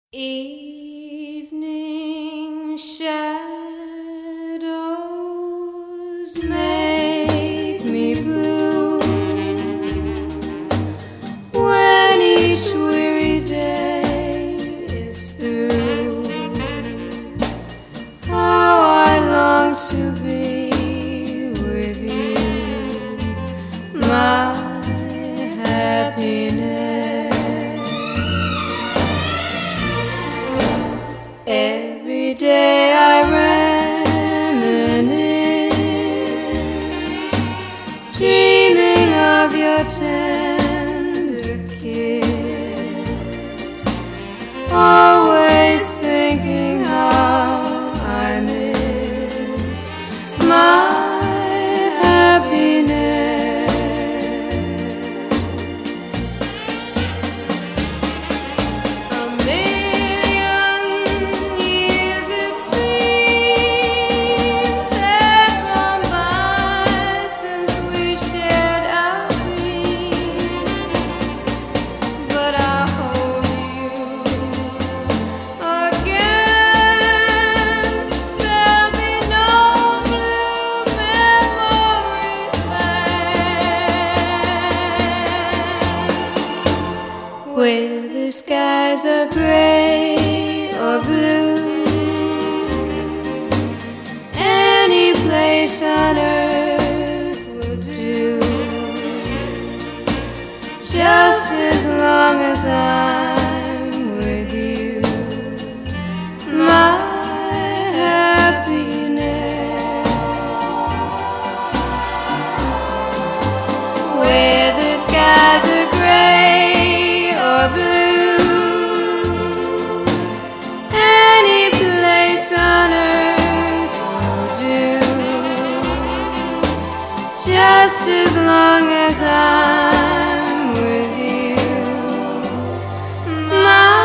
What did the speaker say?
Evening shadows make me blue when each weary day is through. How I long to be with you, my happiness. Every day I reminisce, dreaming of your tender kiss, always thinking how I miss my happiness. Whether skies are gray or blue, any place on earth will do, just as long as I'm with you, my happiness. Whether skies are gray or blue, any place on earth will do, just as long as I'm with you, my